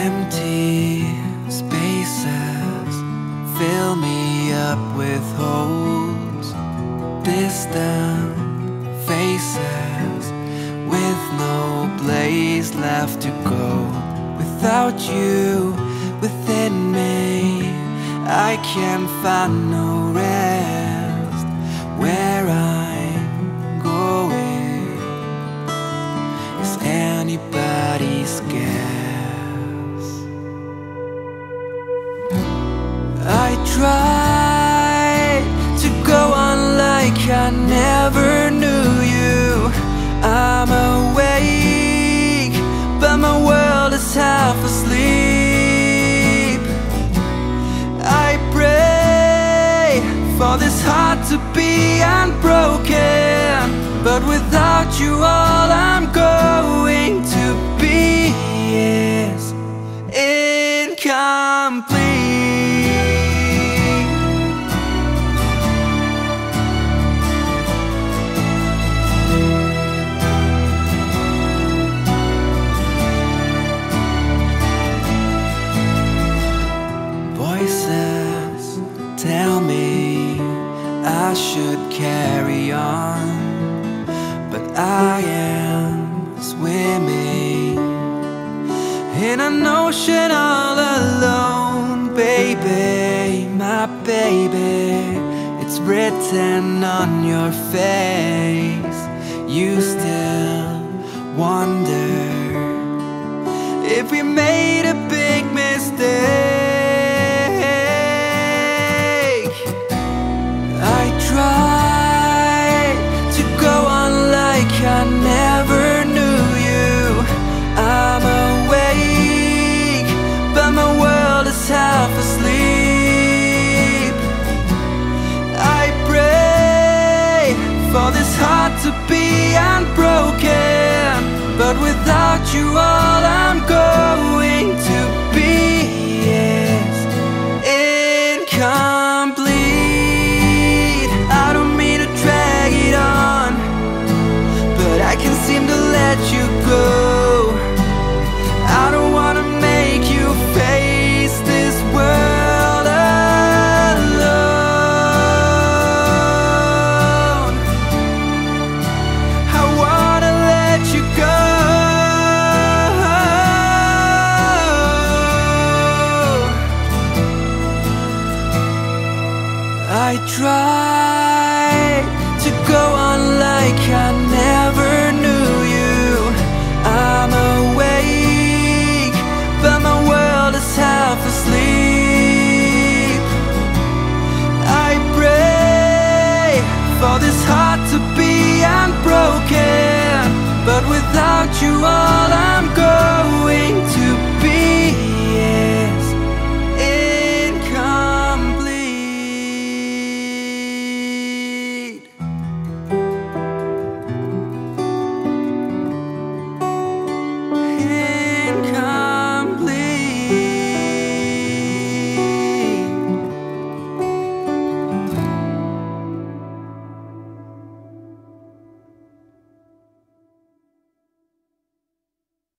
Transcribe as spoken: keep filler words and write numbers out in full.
Empty spaces fill me up with holes. Distant faces with no place left to go. Without you within me, I can find no rest. Where I'm going, is anybody's guess? I try to go on like I never knew you. I'm awake, but my world is half asleep. I pray for this heart to be unbroken, but without you all I'm going to be is incomplete. Voices tell me I should carry on, but I am swimming in an ocean all alone. Baby, my baby, it's written on your face. You still wonder if we made a big mistake. I try to go on like I never knew you. I'm awake, but my world is half asleep. I pray for this heart to be unbroken, but without you all I'm